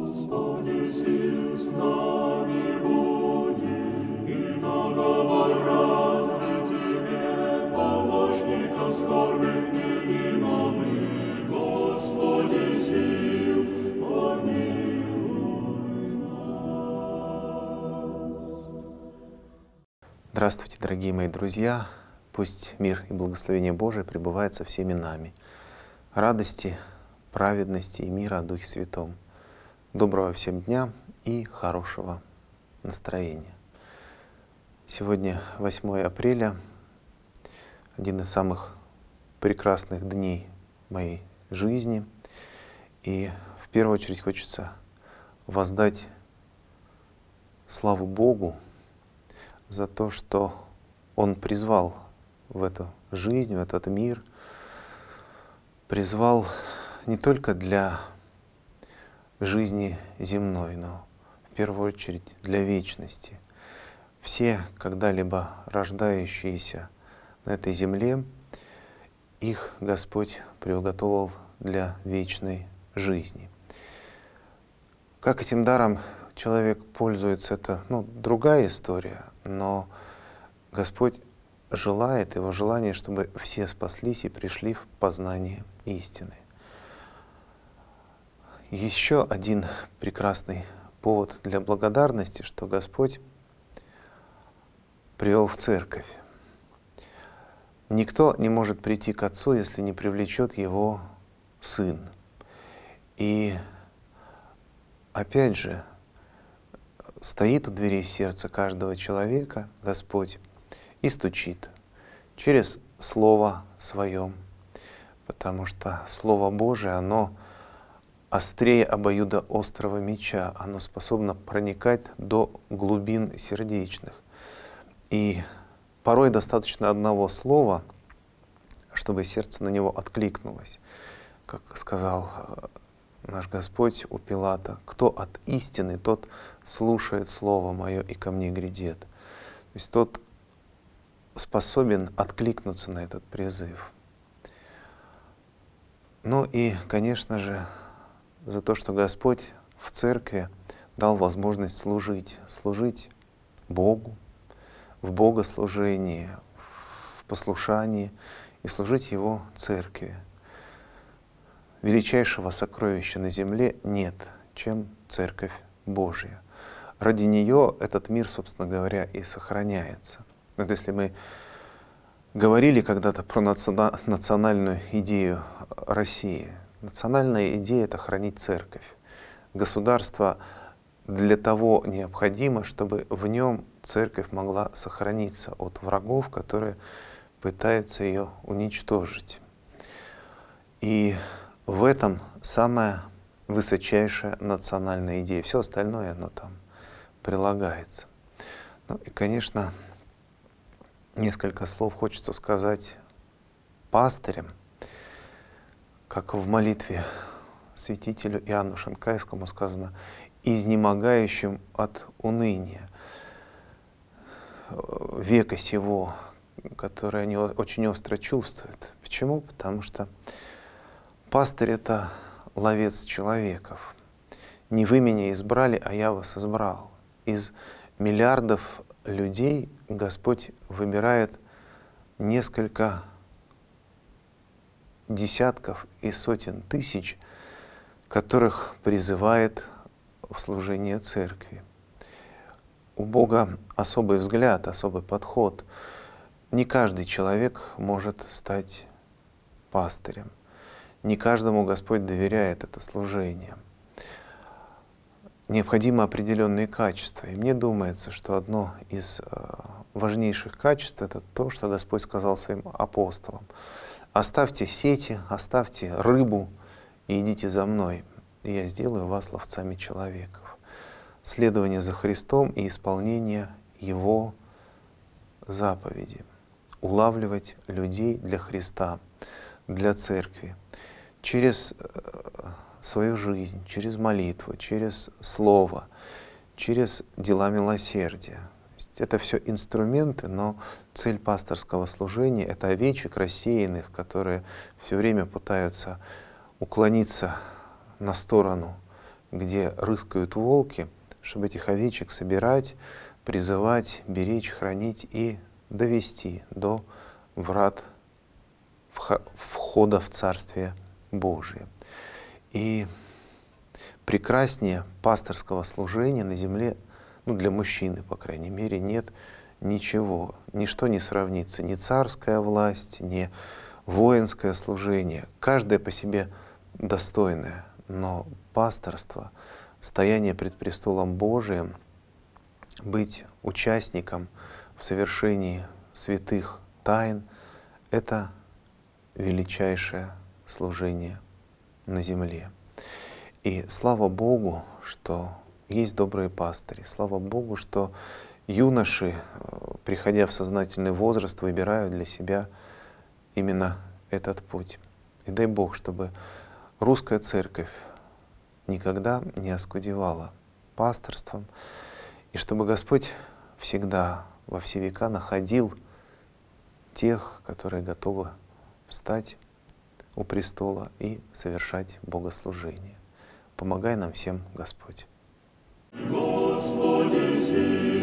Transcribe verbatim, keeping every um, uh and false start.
Господи, сил с нами буди, и наговор разный Тебе, помощником скорбных невидимым, Господи, сил, помилуй нас. Здравствуйте, дорогие мои друзья! Пусть мир и благословение Божие пребывают со всеми нами. Радости, праведности и мира о Духе Святом. Доброго всем дня и хорошего настроения. Сегодня восьмое апреля, один из самых прекрасных дней моей жизни. И в первую очередь хочется воздать славу Богу за то, что Он призвал в эту жизнь, в этот мир, призвал не только для жизни земной, но в первую очередь для вечности. Все когда-либо рождающиеся на этой земле, их Господь приуготовил для вечной жизни. Как этим даром человек пользуется, это ну, другая история, но Господь желает, его желание, чтобы все спаслись и пришли в познание истины. Еще один прекрасный повод для благодарности, что Господь привел в церковь. Никто не может прийти к Отцу, если не привлечет его Сын. И опять же, стоит у дверей сердца каждого человека Господь и стучит через Слово Своем, потому что Слово Божие, оно острее обоюдоострого меча, оно способно проникать до глубин сердечных. И порой достаточно одного слова, чтобы сердце на него откликнулось. Как сказал наш Господь у Пилата: «Кто от истины, тот слушает Слово Мое и ко мне грядет». То есть тот способен откликнуться на этот призыв. Ну и, конечно же, за то, что Господь в церкви дал возможность служить, служить Богу, в богослужении, в послушании и служить Его церкви. Величайшего сокровища на земле нет, чем Церковь Божья. Ради нее этот мир, собственно говоря, и сохраняется. Вот если мы говорили когда-то про национа- национальную идею России, национальная идея — это хранить церковь. Государство для того необходимо, чтобы в нем церковь могла сохраниться от врагов, которые пытаются ее уничтожить. И в этом самая высочайшая национальная идея. Все остальное, оно там прилагается. Ну и, конечно, несколько слов хочется сказать пастырям, как в молитве святителю Иоанну Шанкайскому сказано: «изнемогающим от уныния века сего», которое они очень остро чувствуют. Почему? Потому что пастырь — это ловец человеков. Не вы меня избрали, а я вас избрал. Из миллиардов людей Господь выбирает несколько десятков и сотен тысяч, которых призывает в служение церкви. У Бога особый взгляд, особый подход. Не каждый человек может стать пастырем. Не каждому Господь доверяет это служение. Необходимы определенные качества. И мне думается, что одно из важнейших качеств — это то, что Господь сказал своим апостолам: «Оставьте сети, оставьте рыбу и идите за мной, и я сделаю вас ловцами человеков». Следование за Христом и исполнение Его заповеди. Улавливать людей для Христа, для церкви. Через свою жизнь, через молитву, через слово, через дела милосердия. Это все инструменты, но цель пасторского служения — это овечек рассеянных, которые все время пытаются уклониться на сторону где рыскают волки, чтобы этих овечек собирать, призывать, беречь, хранить и довести до врат входа в Царствие Божие. И прекраснее пасторского служения на земле, ну для мужчины, по крайней мере, нет ничего. Ничто не сравнится, ни царская власть, ни воинское служение. Каждое по себе достойное, но пасторство, стояние пред престолом Божиим, быть участником в совершении святых тайн — это величайшее служение на земле. И слава Богу, что есть добрые пастыри. Слава Богу, что юноши, приходя в сознательный возраст, выбирают для себя именно этот путь. И дай Бог, чтобы русская церковь никогда не оскудевала пасторством, и чтобы Господь всегда во все века находил тех, которые готовы встать у престола и совершать богослужение. Помогай нам всем, Господь. Господи, сила.